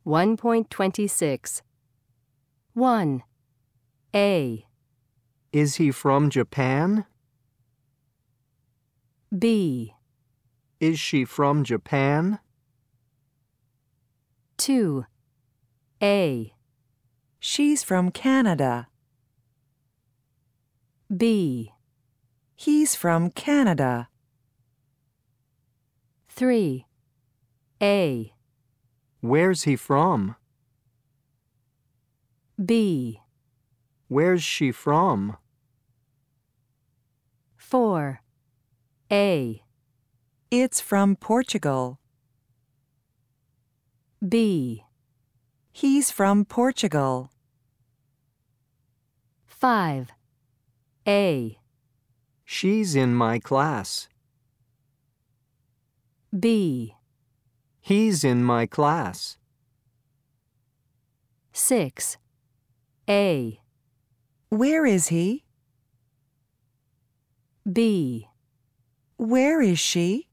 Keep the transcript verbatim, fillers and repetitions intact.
one point two six. one. A. Is he from Japan? B. Is she from Japan? two. A. She's from Canada. B. He's from Canada. three. A. Where's he from? B. Where's she from? four. A. It's from Portugal. B. He's from Portugal. five. A. She's in my class. B. He's in my class. six. A. Where is he? B. Where is she?